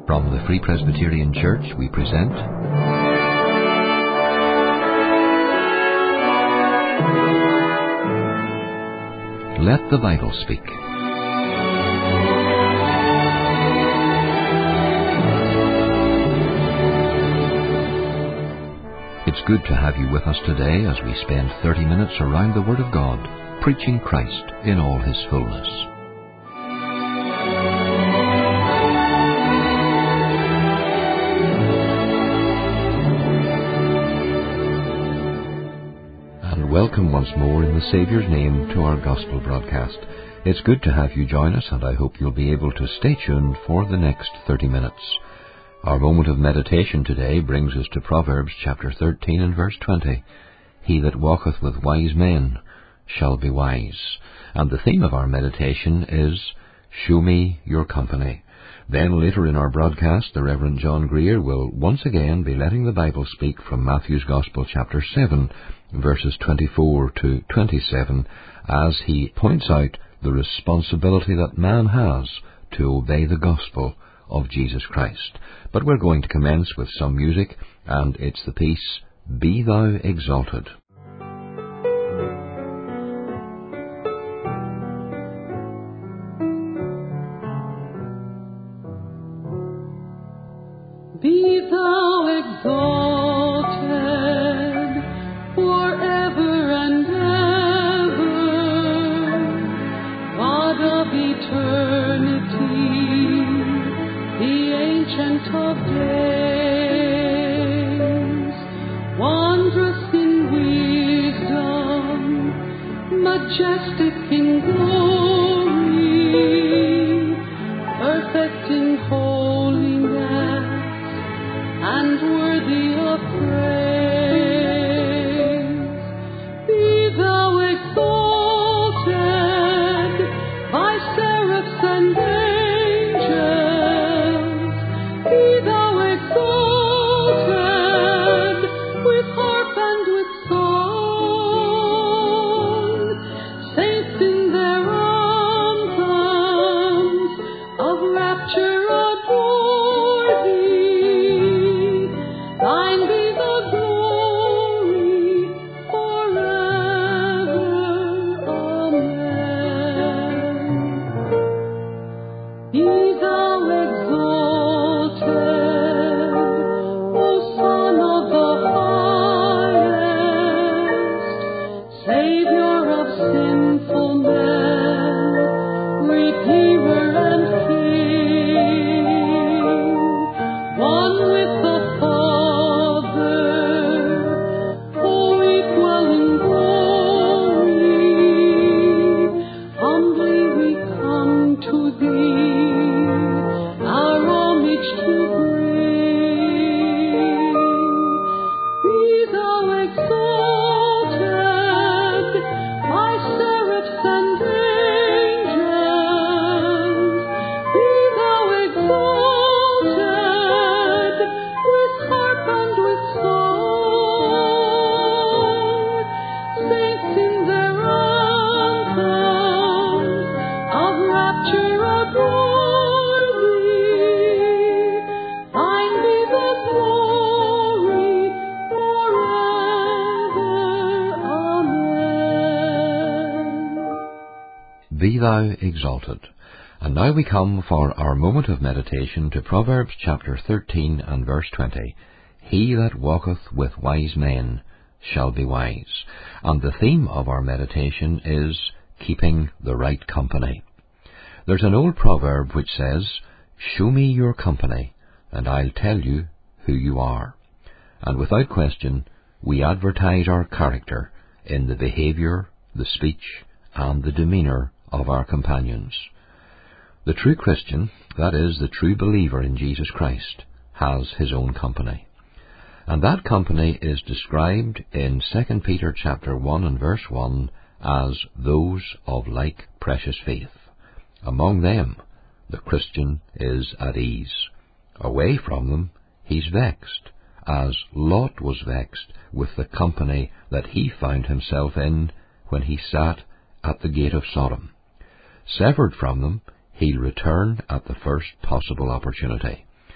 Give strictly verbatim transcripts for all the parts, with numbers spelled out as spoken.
From the Free Presbyterian Church we present Let the Bible Speak. It's good to have you with us today as we spend thirty minutes around the Word of God, preaching Christ in all His fullness. And welcome once more in the Saviour's name to our Gospel broadcast. It's good to have you join us, and I hope you'll be able to stay tuned for the next thirty minutes. Our moment of meditation today brings us to Proverbs chapter thirteen and verse twenty. He that walketh with wise men shall be wise. And the theme of our meditation is, Show me your company. Then later in our broadcast, the Reverend John Greer will once again be letting the Bible speak from Matthew's Gospel chapter seven, verses twenty-four to twenty-seven, as he points out the responsibility that man has to obey the gospel of Jesus Christ. But we're going to commence with some music, and it's the piece, Be Thou Exalted. Be thou exalted forever and ever, God of eternity, the Ancient of days, wondrous in wisdom, majestic in glory, perfect in holiness, and worthy of praise. Be thou exalted by seraphs and angels. Be thou exalted with harp and with song. Saints in their anthems of rapture adore thee. Thine be the glory forever. Amen. Be thou exalted, O Son of the highest, Savior of sinful men, Redeemer and King, one with the Father, co-equal in glory. Humbly we come to thee, our homage to bring. Be thou exalted by seraphs and angels. Be thou exalted with harp and with song. Saints in their anthems of rapture adore thee. Thine be the glory forever. Amen. Be thou exalted. And now we come for our moment of meditation to Proverbs chapter thirteen and verse twenty. He that walketh with wise men shall be wise. And the theme of our meditation is keeping the right company. There's an old proverb which says, Show me your company, and I'll tell you who you are. And without question, we advertise our character in the behaviour, the speech, and the demeanour of our companions. The true Christian, that is, the true believer in Jesus Christ, has his own company. And that company is described in Second Peter chapter one and verse one as those of like precious faith. Among them, the Christian is at ease. Away from them, he's vexed, as Lot was vexed with the company that he found himself in when he sat at the gate of Sodom. Severed from them, he'll return at the first possible opportunity.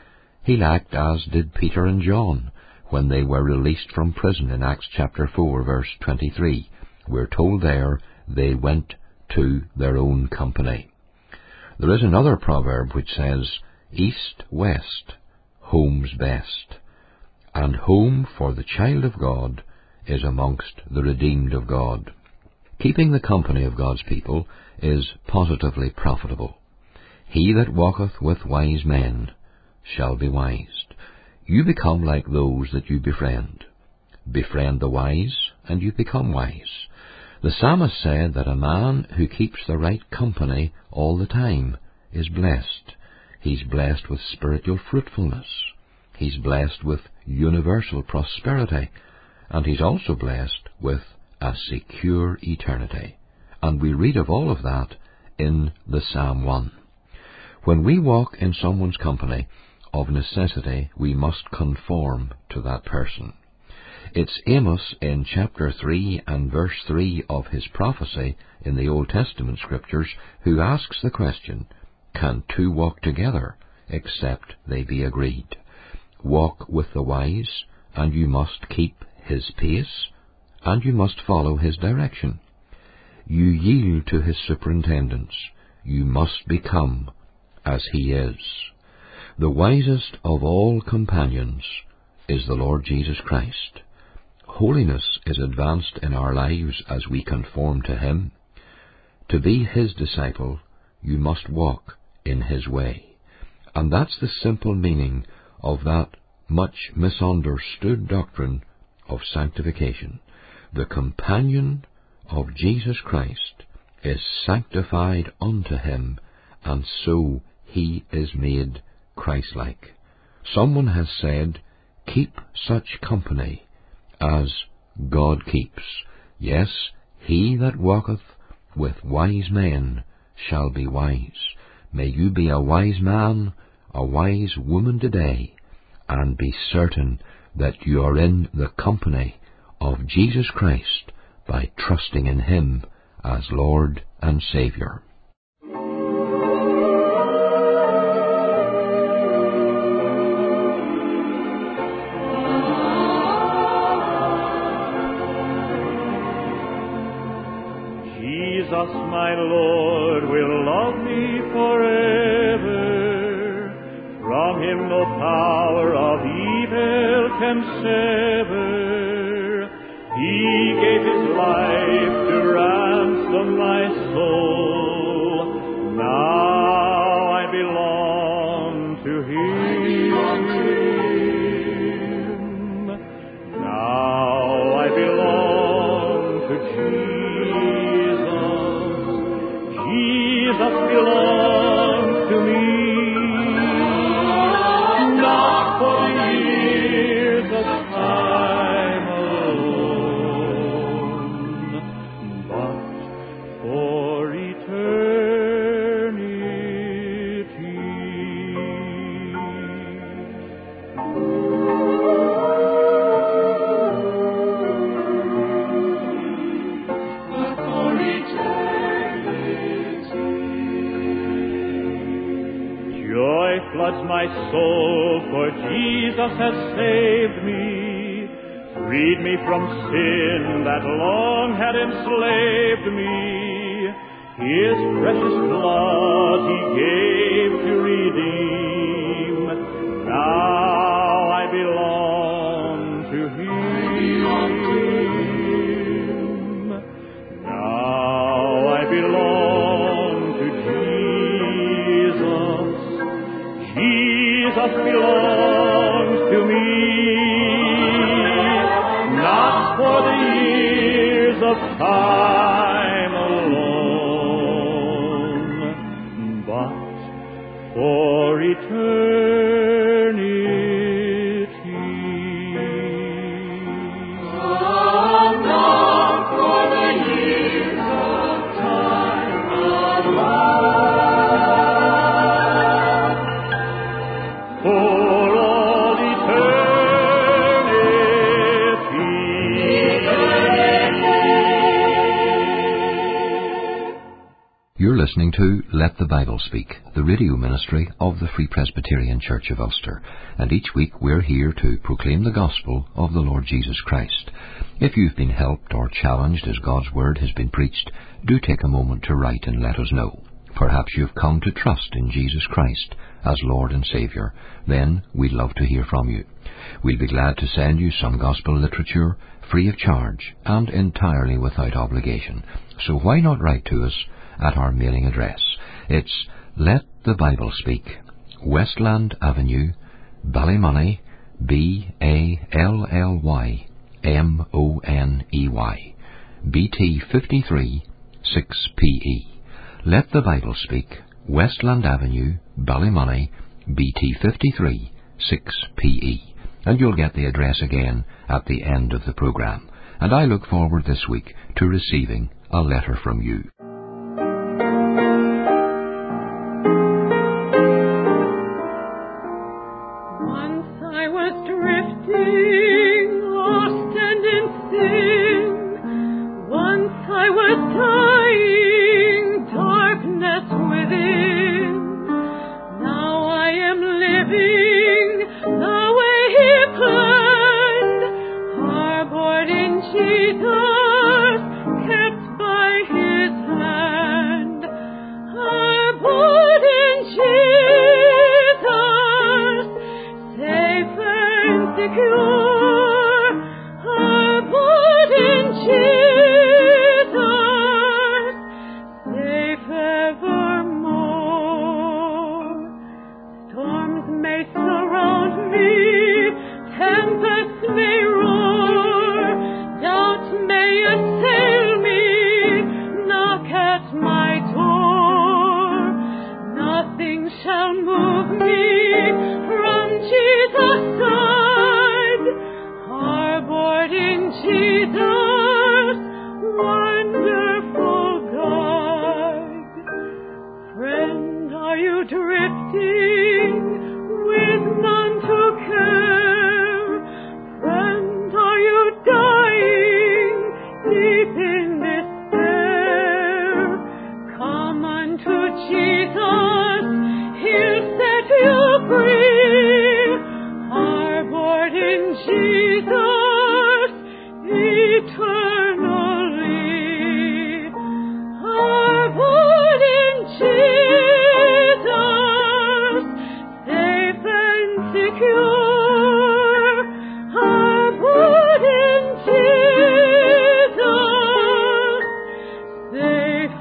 He'll act as did Peter and John when they were released from prison in Acts chapter four, verse twenty-three. We're told there they went to their own company. There is another proverb which says, east, west, home's best. And home for the child of God is amongst the redeemed of God. Keeping the company of God's people is positively profitable. He that walketh with wise men shall be wise. You become like those that you befriend. Befriend the wise, and you become wise. The psalmist said that a man who keeps the right company all the time is blessed. He's blessed with spiritual fruitfulness. He's blessed with universal prosperity. And he's also blessed with a secure eternity. And we read of all of that in the Psalm one. When we walk in someone's company, of necessity we must conform to that person. It's Amos in chapter three and verse three of his prophecy in the Old Testament scriptures who asks the question, can two walk together except they be agreed? Walk with the wise, and you must keep his pace, and you must follow his direction. You yield to his superintendence. You must become as he is. The wisest of all companions is the Lord Jesus Christ. Holiness is advanced in our lives as we conform to him. To be his disciple, you must walk in his way. And that's the simple meaning of that much misunderstood doctrine of sanctification. The companion of Jesus Christ is sanctified unto him, and so he is made Christ-like. Someone has said, keep such company as God keeps. Yes, he that walketh with wise men shall be wise. May you be a wise man, a wise woman today, and be certain that you are in the company of Jesus Christ by trusting in him as Lord and Saviour. Jesus, my Lord, will love me forever. From him no power of evil can sever. He gave his life to ransom my soul. Now I belong to him. Now I belong to Jesus. Jesus belongs to me. Not for the years of time alone, but for eternity. But for eternity. Joy floods my soul, for Jesus has saved me, freed me from sin that long had enslaved me. His precious blood he gave to redeem. Now I belong to him. Now I belong to Jesus. Jesus belongs to me, not for the years of time alone, but for eternity. Not for the years of time alone, for all eternity. You're listening to Let the Bible Speak, the radio ministry of the Free Presbyterian Church of Ulster, and each week we're here to proclaim the gospel of the Lord Jesus Christ. If you've been helped or challenged as God's Word has been preached, do take a moment to write and let us know. Perhaps you've come to trust in Jesus Christ as Lord and Saviour. Then we'd love to hear from you. We'll be glad to send you some gospel literature free of charge and entirely without obligation. So why not write to us at our mailing address? It's Let the Bible Speak, Westland Avenue, Ballymoney, B A L L Y M O N E Y, B T fifty-three six P E. Let the Bible Speak, Westland Avenue, Ballymoney, B T fifty-three six P E. And you'll get the address again at the end of the programme. And I look forward this week to receiving a letter from you. Once I was drifting, lost and in sin. Once I was dying, darkness within. Now I am living the way He planned, harbored in Jesus, kept by His hand. Harbored in Jesus, safe and secure. Harbored in Jesus, safe evermore. Storms may surround me, tempests may roar, doubt may assail me, knock at my door. Nothing shall move me from Jesus' side, harbored in Jesus, wonderful guide. Friend, are you drifting with none to care? Friend, are you dying deep in despair? Come unto Jesus, He'll set you free. Harbored in Jesus, eternally. Harbored in Jesus, safe and secure. Harbored in Jesus, safe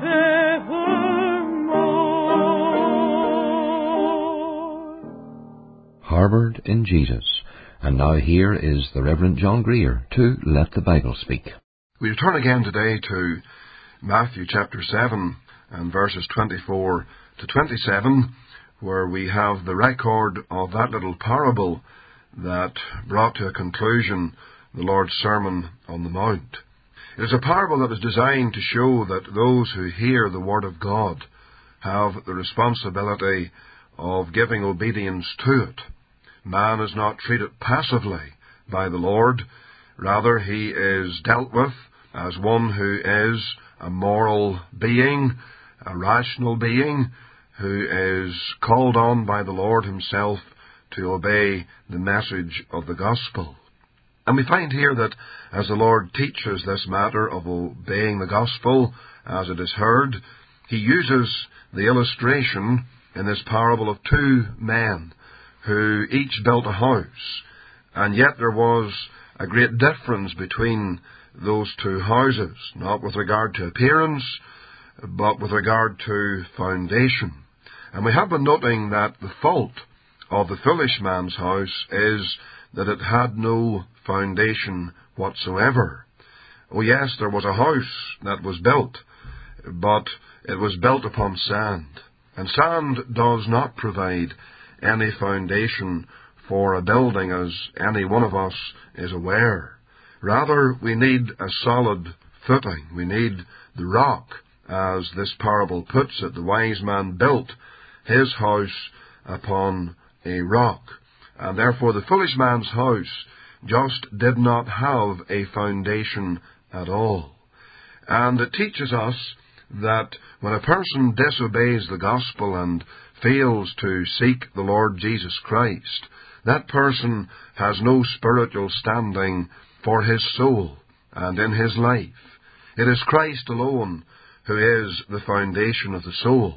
evermore. Harbored in Jesus. And now here is the Reverend John Greer to Let the Bible Speak. We return again today to Matthew chapter seven and verses twenty-four to twenty-seven, where we have the record of that little parable that brought to a conclusion the Lord's Sermon on the Mount. It is a parable that is designed to show that those who hear the Word of God have the responsibility of giving obedience to it. Man is not treated passively by the Lord. Rather, he is dealt with as one who is a moral being, a rational being, who is called on by the Lord Himself to obey the message of the gospel. And we find here that as the Lord teaches this matter of obeying the gospel as it is heard, He uses the illustration in this parable of two men who each built a house, and yet there was a great difference between those two houses, not with regard to appearance, but with regard to foundation. And we have been noting that the fault of the foolish man's house is that it had no foundation whatsoever. Oh yes, there was a house that was built, but it was built upon sand. And sand does not provide any foundation for a building, as any one of us is aware. Rather, we need a solid footing. We need the rock, as this parable puts it. The wise man built his house upon a rock. And therefore the foolish man's house just did not have a foundation at all. And it teaches us that when a person disobeys the gospel and fails to seek the Lord Jesus Christ, that person has no spiritual standing for his soul and in his life. It is Christ alone who is the foundation of the soul.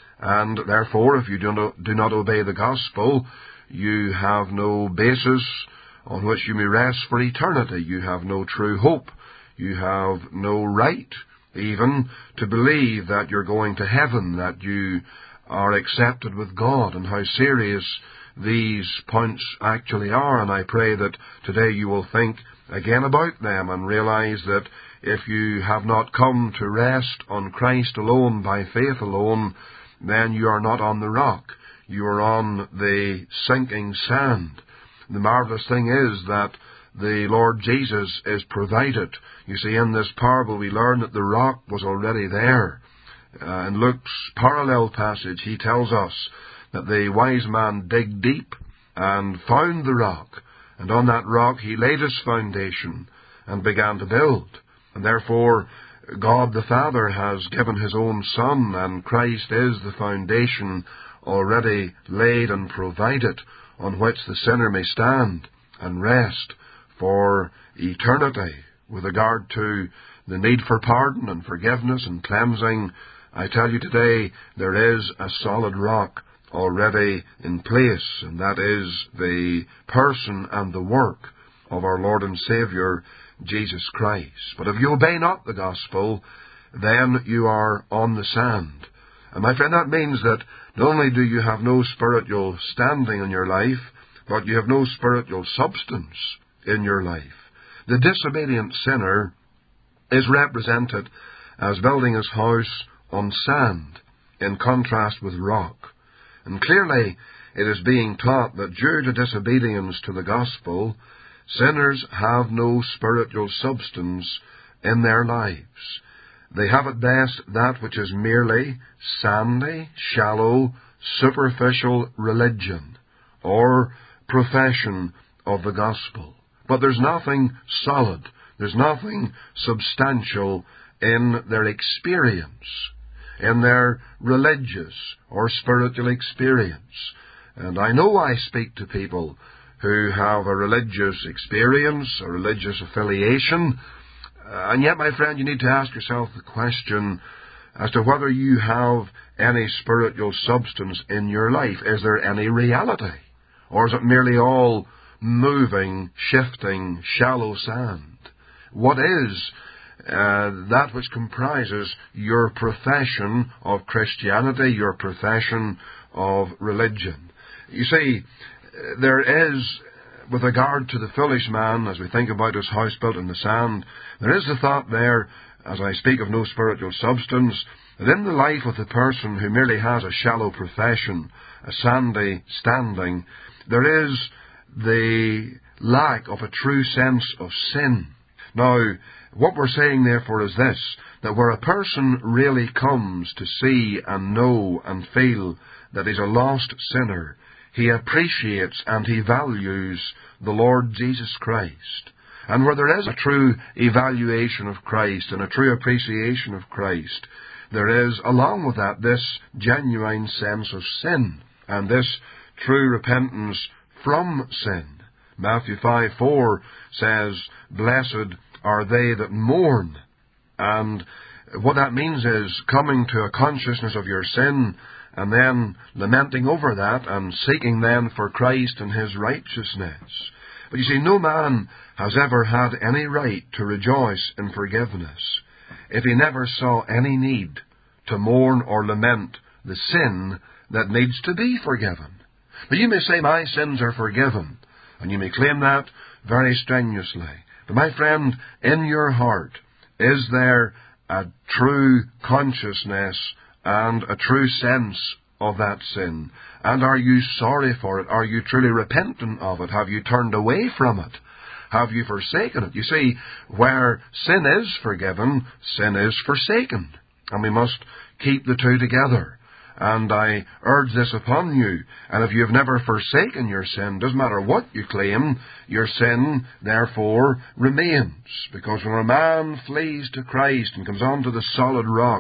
And therefore, if you do not, do not obey the gospel, you have no basis on which you may rest for eternity. You have no true hope. You have no right even to believe that you're going to heaven, that you are accepted with God, and how serious these points actually are. And I pray that today you will think again about them and realize that if you have not come to rest on Christ alone by faith alone, then you are not on the rock. You are on the sinking sand. The marvelous thing is that the Lord Jesus is provided. You see, in this parable we learn that the rock was already there. Uh, in Luke's parallel passage, he tells us that the wise man digged deep and found the rock, and on that rock he laid his foundation and began to build. And therefore, God the Father has given his own Son, and Christ is the foundation already laid and provided on which the sinner may stand and rest for eternity. With regard to the need for pardon and forgiveness and cleansing, I tell you today, there is a solid rock already in place, and that is the person and the work of our Lord and Saviour, Jesus Christ. But if you obey not the gospel, then you are on the sand. And my friend, that means that not only do you have no spiritual standing in your life, but you have no spiritual substance in your life. The disobedient sinner is represented as building his house on sand, in contrast with rock. And clearly it is being taught that due to disobedience to the gospel, sinners have no spiritual substance in their lives. They have at best that which is merely sandy, shallow, superficial religion, or profession of the gospel. But there's nothing solid, there's nothing substantial in their experience, in their religious or spiritual experience. And I know I speak to people who have a religious experience, a religious affiliation, uh, and yet, my friend, you need to ask yourself the question as to whether you have any spiritual substance in your life. Is there any reality? Or is it merely all moving, shifting, shallow sand? What is uh, that which comprises your profession of Christianity, your profession of religion? You see, there is, with regard to the foolish man, as we think about his house built in the sand, there is the thought there, as I speak of no spiritual substance, that in the life of the person who merely has a shallow profession, a sandy standing, there is the lack of a true sense of sin. Now, what we're saying therefore is this, that where a person really comes to see and know and feel that he's a lost sinner, he appreciates and he values the Lord Jesus Christ. And where there is a true evaluation of Christ and a true appreciation of Christ, there is, along with that, this genuine sense of sin and this true repentance from sin. Matthew five four says, "Blessed are they that mourn." And what that means is coming to a consciousness of your sin and then lamenting over that and seeking then for Christ and his righteousness. But you see, no man has ever had any right to rejoice in forgiveness if he never saw any need to mourn or lament the sin that needs to be forgiven. But you may say, my sins are forgiven, and you may claim that very strenuously. But my friend, in your heart, is there a true consciousness and a true sense of that sin? And are you sorry for it? Are you truly repentant of it? Have you turned away from it? Have you forsaken it? You see, where sin is forgiven, sin is forsaken. And we must keep the two together. And I urge this upon you. And if you have never forsaken your sin, doesn't matter what you claim, your sin, therefore, remains. Because when a man flees to Christ and comes onto the solid rock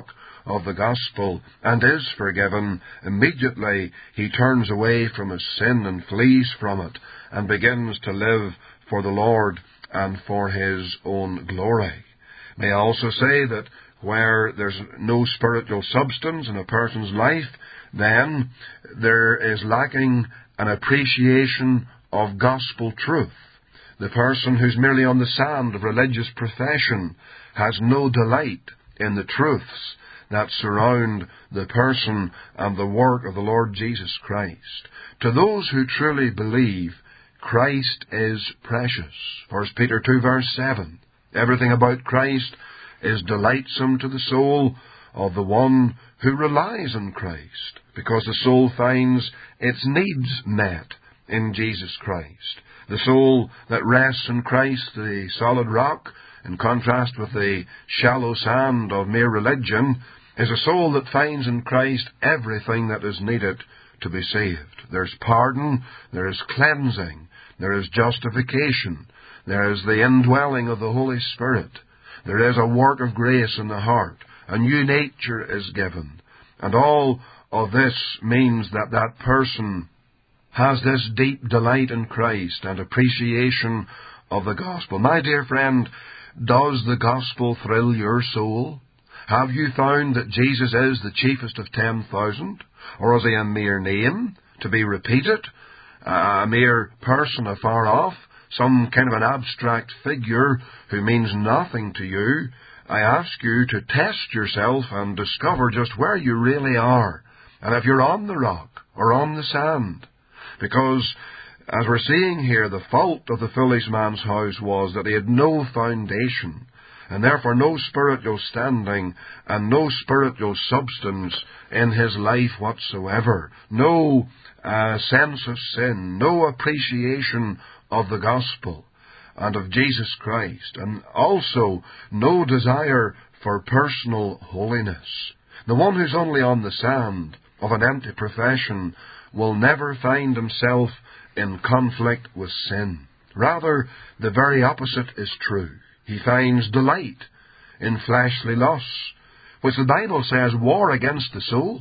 of the gospel and is forgiven, immediately he turns away from his sin and flees from it and begins to live for the Lord and for his own glory. May I also say that where there's no spiritual substance in a person's life, then there is lacking an appreciation of gospel truth. The person who's merely on the sand of religious profession has no delight in the truths that surround the person and the work of the Lord Jesus Christ. To those who truly believe, Christ is precious. First Peter two verse seven. Everything about Christ is delightsome to the soul of the one who relies on Christ, because the soul finds its needs met in Jesus Christ. The soul that rests in Christ, the solid rock, in contrast with the shallow sand of mere religion, is a soul that finds in Christ everything that is needed to be saved. There's pardon, there is cleansing, there is justification, there is the indwelling of the Holy Spirit, there is a work of grace in the heart, a new nature is given. And all of this means that that person has this deep delight in Christ and appreciation of the gospel. My dear friend, does the gospel thrill your soul? Have you found that Jesus is the chiefest of ten thousand? Or is he a mere name to be repeated? A mere person afar off? Some kind of an abstract figure who means nothing to you? I ask you to test yourself and discover just where you really are, and if you're on the rock or on the sand. Because, as we're seeing here, the fault of the foolish man's house was that he had no foundation, and therefore no spiritual standing, and no spiritual substance in his life whatsoever. No uh, sense of sin, no appreciation of the gospel and of Jesus Christ, and also no desire for personal holiness. The one who's only on the sand of an empty profession will never find himself in conflict with sin. Rather, the very opposite is true. He finds delight in fleshly lusts, which the Bible says war against the soul.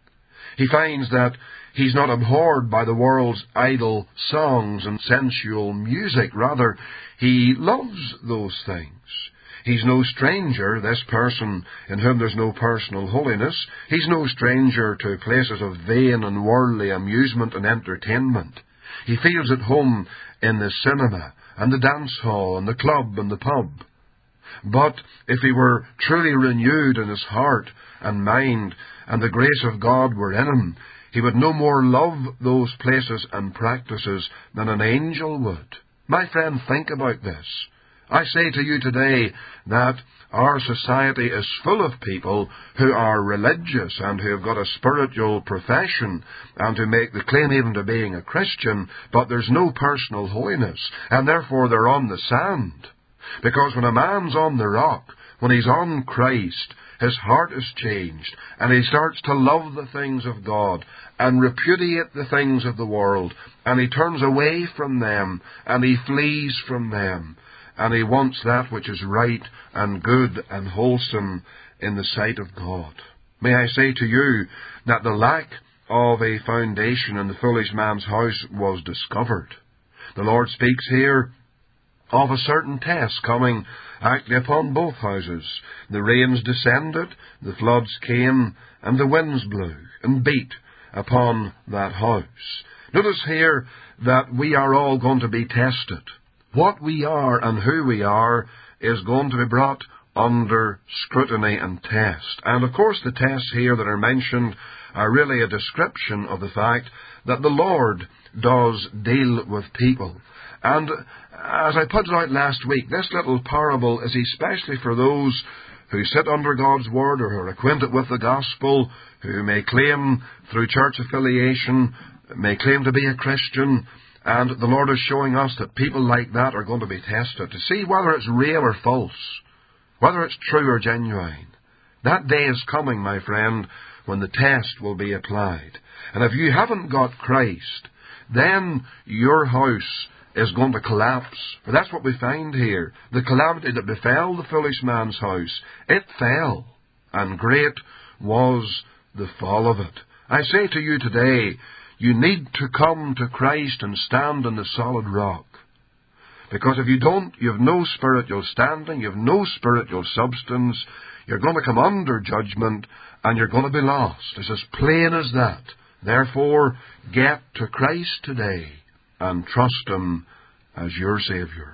He finds that he's not abhorred by the world's idle songs and sensual music. Rather, he loves those things. He's no stranger, this person in whom there's no personal holiness. He's no stranger to places of vain and worldly amusement and entertainment. He feels at home in the cinema and the dance hall and the club and the pub. But if he were truly renewed in his heart and mind, and the grace of God were in him, he would no more love those places and practices than an angel would. My friend, think about this. I say to you today that our society is full of people who are religious and who have got a spiritual profession and who make the claim even to being a Christian, but there's no personal holiness, and therefore they're on the sand. Because when a man's on the rock, when he's on Christ, his heart is changed, and he starts to love the things of God and repudiate the things of the world, and he turns away from them, and he flees from them, and he wants that which is right and good and wholesome in the sight of God. May I say to you that the lack of a foundation in the foolish man's house was discovered. The Lord speaks here of a certain test coming actually upon both houses. The rains descended, the floods came, and the winds blew and beat upon that house. Notice here that we are all going to be tested. What we are and who we are is going to be brought under scrutiny and test. And of course the tests here that are mentioned are really a description of the fact that the Lord does deal with people. And as I put it out last week, this little parable is especially for those who sit under God's Word or who are acquainted with the gospel, who may claim through church affiliation, may claim to be a Christian, and the Lord is showing us that people like that are going to be tested to see whether it's real or false, whether it's true or genuine. That day is coming, my friend, when the test will be applied. And if you haven't got Christ, then your house is going to collapse. For that's what we find here. The calamity that befell the foolish man's house, it fell, and great was the fall of it. I say to you today, you need to come to Christ and stand on the solid rock. Because if you don't, you have no spiritual standing, you have no spiritual substance, you're going to come under judgment, and you're going to be lost. It's as plain as that. Therefore, get to Christ today and trust Him as your Saviour.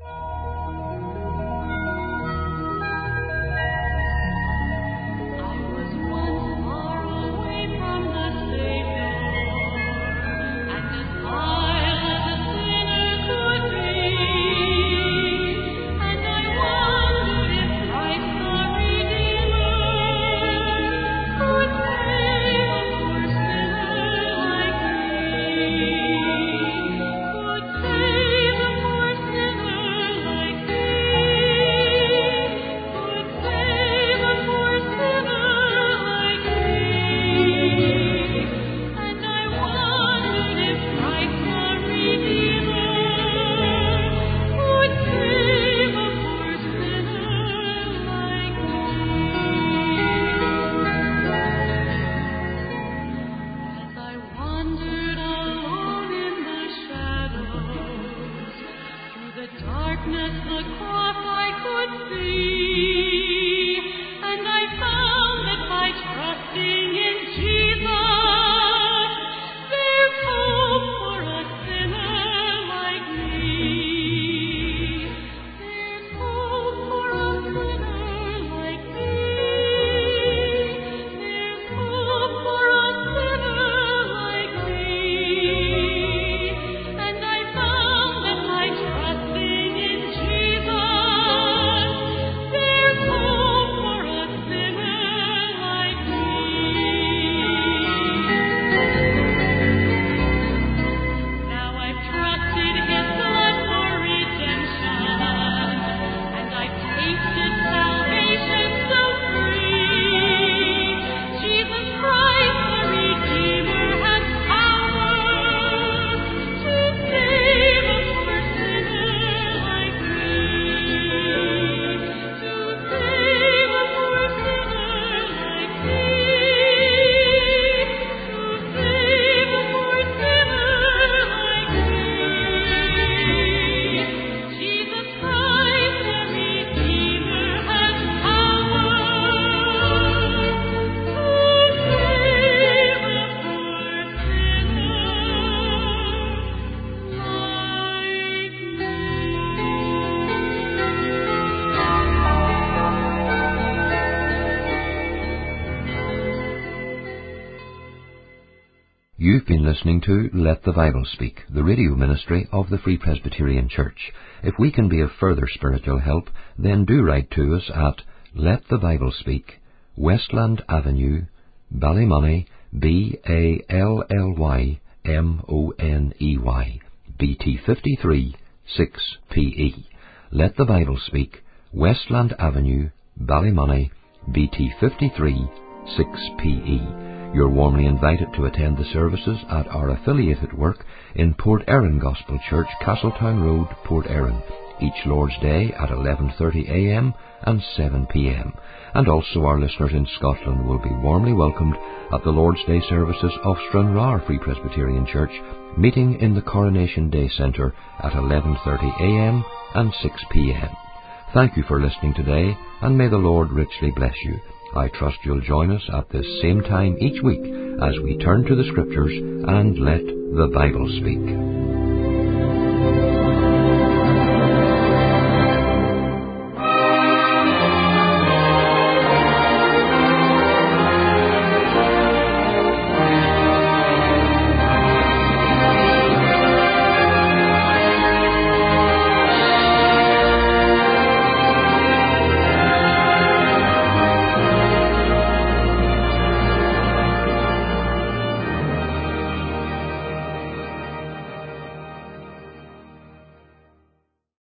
You've been listening to Let the Bible Speak, the radio ministry of the Free Presbyterian Church. If we can be of further spiritual help, then do write to us at Let the Bible Speak, Westland Avenue, Ballymoney, B A L L Y M O N E Y, B T fifty-three, six P E. Let the Bible Speak, Westland Avenue, Ballymoney, B T fifty-three, six P E. You're warmly invited to attend the services at our affiliated work in Port Erin Gospel Church, Castletown Road, Port Erin, each Lord's Day at eleven thirty a m and seven p m. And also our listeners in Scotland will be warmly welcomed at the Lord's Day services of Stranraer Free Presbyterian Church, meeting in the Coronation Day Centre at eleven thirty a m and six p m. Thank you for listening today, and may the Lord richly bless you. I trust you'll join us at this same time each week as we turn to the Scriptures and let the Bible speak.